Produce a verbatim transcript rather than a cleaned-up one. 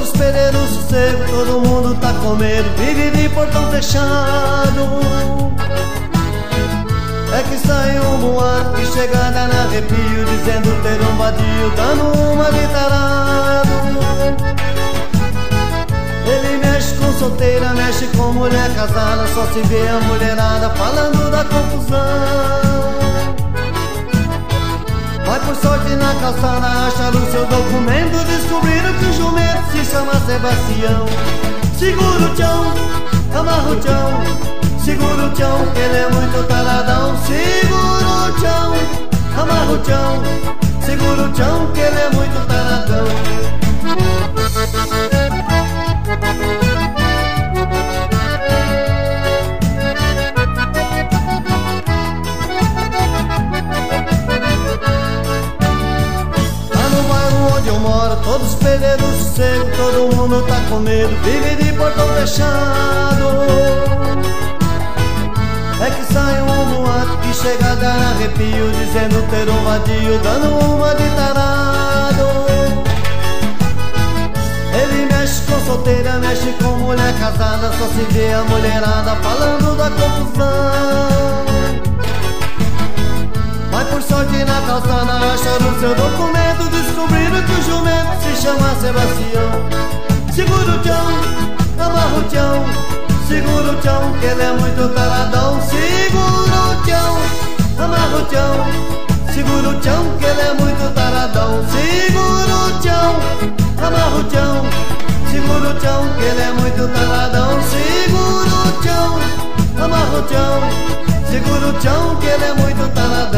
Todos perderam o sossego, todo mundo tá com medo, vive de portão fechado. É que sai um boato que chega a dar arrepio, dizendo ter um vadio, dando uma de tarado. Ele mexe com solteira, mexe com mulher casada, só se vê a mulherada falando da confusão. Vai por sorte na calçada, acharam o seu documento, descobriram que o jumento se chama Sebastião. Segura o tchão, amarra o tchão, segura o tchão, que ele é muito taradão. Segura o tchão, amarra o tchão, segura o tchão, que ele é muito taradão. Onde eu moro, todos perderam o sossego, todo mundo tá com medo, vive de portão fechado. É que sai um boato que chega a dar arrepio, dizendo ter um vadio, dando uma de tarado. Ele mexe com solteira, mexe com mulher casada, só se vê a mulherada falando da confusão. Vai por sorte na calçada, acharam o seu documento, descobriram que o jumento se chama Sebastião. Segura o tchão, amarra o tchão, segura o tchão, que ele é muito taradão. Segura o tchão, amarra o tchão, segura o tchão, que ele é muito taradão. Segura o tchão, amarra o tchão, segura o tchão, que ele é muito taradão. Segura o tchão, amarra o tchão, segura o tchão, que ele é muito taradão.